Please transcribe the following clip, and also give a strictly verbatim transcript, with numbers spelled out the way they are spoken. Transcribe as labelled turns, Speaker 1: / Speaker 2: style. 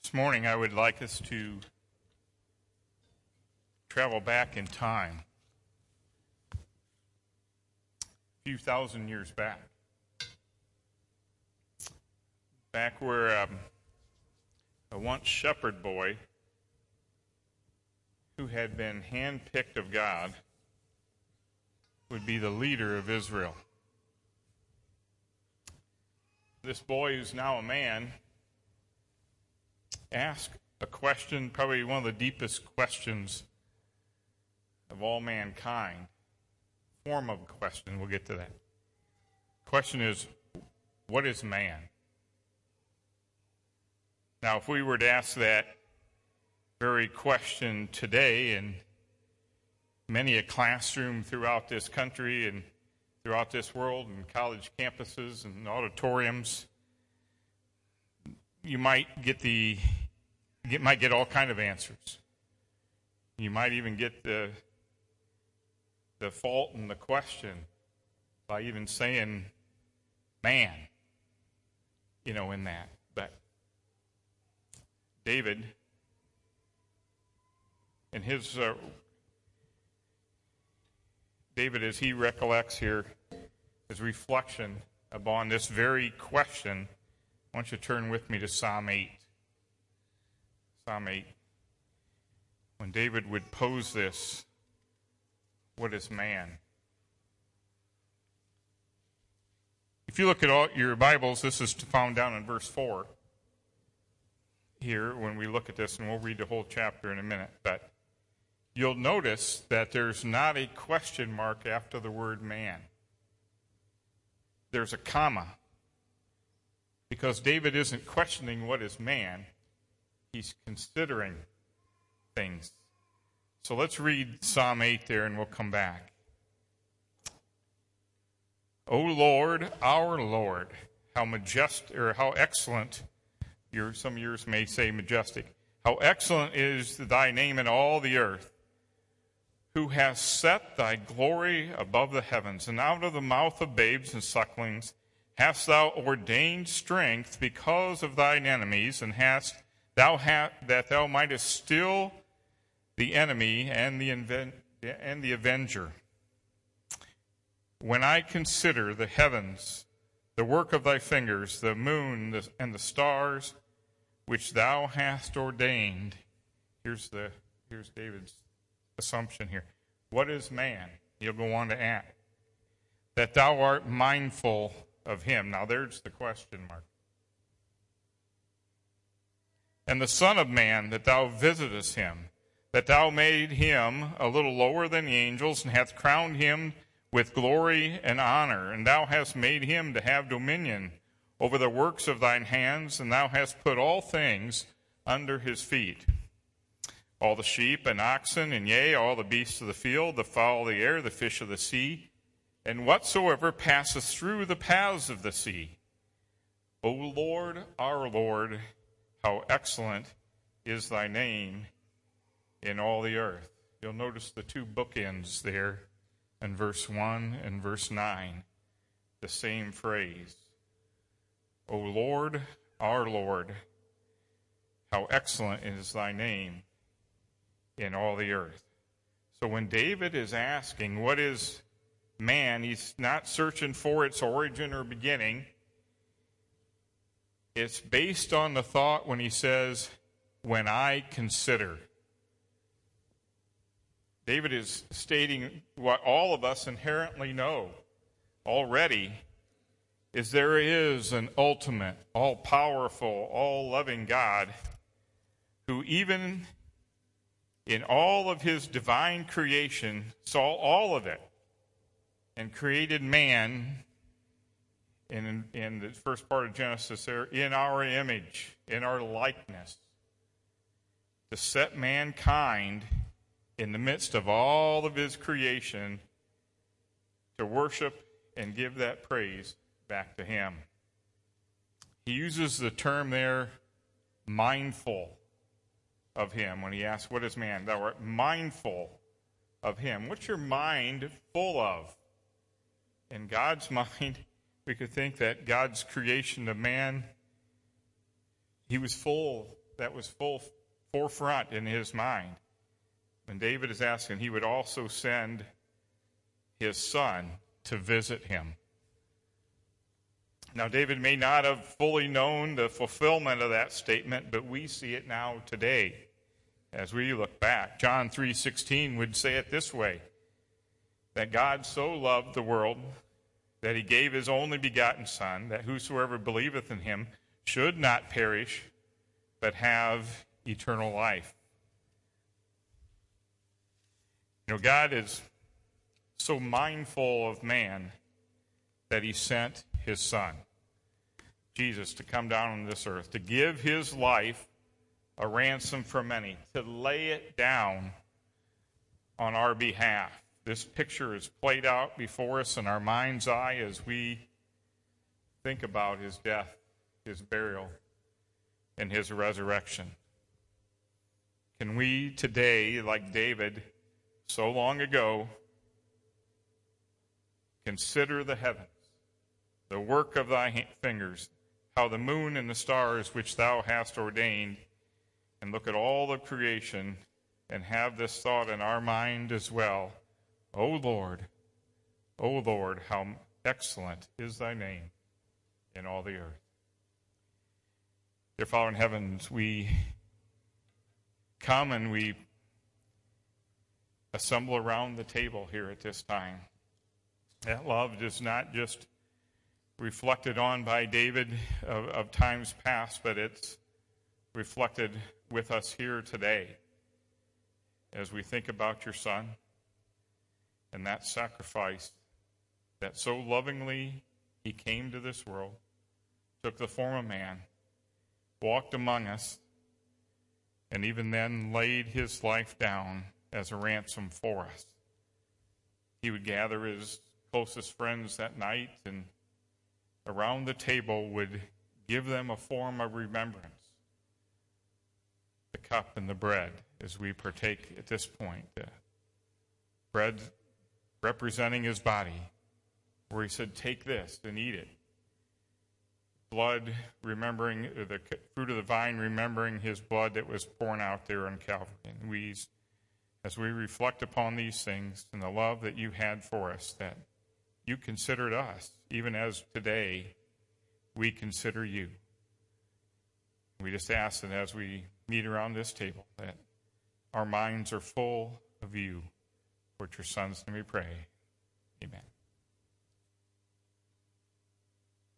Speaker 1: This morning I would like us to travel back in time, a few thousand years back. Back where um, a once shepherd boy who had been handpicked of God would be the leader of Israel. This boy, who's now a man, asked a question, probably one of the deepest questions of all mankind. Form of a question, we'll get to that. Question is, what is man? Now, if we were to ask that very question today in many a classroom throughout this country and throughout this world, and college campuses and auditoriums, you might get the you might get all kind of answers. You might even get the the fault in the question by even saying man, you know, in that. But David, in his uh, David, as he recollects here, his reflection upon this very question, I want you to turn with me to Psalm eight. Psalm eight. When David would pose this, what is man? If you look at all your Bibles, this is found down in verse four. Here, when we look at this, and we'll read the whole chapter in a minute, but you'll notice that there's not a question mark after the word man. There's a comma. Because David isn't questioning what is man, he's considering things. So let's read Psalm eight there and we'll come back. O Lord, our Lord, how majestic, or how excellent, your, some of yours may say majestic, how excellent is thy name in all the earth, who has set thy glory above the heavens, and out of the mouth of babes and sucklings hast thou ordained strength because of thine enemies, and hast thou ha- that thou mightest still the enemy and the inven- and the avenger. When I consider the heavens, the work of thy fingers, the moon the, and the stars, which thou hast ordained. Here's the here's David's assumption here. What is man? He'll go on to add that thou art mindful of him. Now there's the question mark. And the Son of Man, that thou visitest him, that thou made him a little lower than the angels, and hast crowned him with glory and honor. And thou hast made him to have dominion over the works of thine hands, and thou hast put all things under his feet. All the sheep and oxen, and yea, all the beasts of the field, the fowl of the air, the fish of the sea, and whatsoever passeth through the paths of the sea. O Lord, our Lord, how excellent is thy name in all the earth. You'll notice the two bookends there in verse one and verse nine, the same phrase. O Lord, our Lord, how excellent is thy name in all the earth. So when David is asking what is man, he's not searching for its origin or beginning. It's based on the thought when he says, when I consider. David is stating what all of us inherently know already, is there is an ultimate, all-powerful, all-loving God who even in all of his divine creation saw all of it and created man in, in the first part of Genesis there, in our image, in our likeness, to set mankind in the midst of all of his creation to worship and give that praise back to him. He uses the term there, mindful of him, when he asks, what is man? Thou art mindful of him. What's your mind full of? In God's mind, we could think that God's creation of man, he was full that was full forefront in his mind. When David is asking, he would also send his son to visit him. Now, David may not have fully known the fulfillment of that statement, but we see it now today as we look back. John three sixteen would say it this way, that God so loved the world that he gave his only begotten Son, that whosoever believeth in him should not perish, but have eternal life. You know, God is so mindful of man that he sent his Son, Jesus, to come down on this earth, to give his life a ransom for many, to lay it down on our behalf. This picture is played out before us in our mind's eye as we think about his death, his burial, and his resurrection. Can we today, like David so long ago, consider the heavens, the work of thy fingers, how the moon and the stars which thou hast ordained, and look at all the creation and have this thought in our mind as well. O Lord, O Lord, how excellent is thy name in all the earth. Dear Father in heaven, we come and we assemble around the table here at this time. That love is not just reflected on by David of, of times past, but it's reflected with us here today as we think about your Son and that sacrifice that so lovingly he came to this world, took the form of man, walked among us, and even then laid his life down as a ransom for us. He would gather his closest friends that night and around the table would give them a form of remembrance. The cup and the bread as we partake at this point. The bread representing his body, where he said, take this and eat it. Blood, remembering the fruit of the vine, remembering his blood that was poured out there on Calvary. And we, as we reflect upon these things and the love that you had for us, that you considered us, even as today we consider you. We just ask that as we meet around this table, that our minds are full of you. For your Son's name we pray. Amen.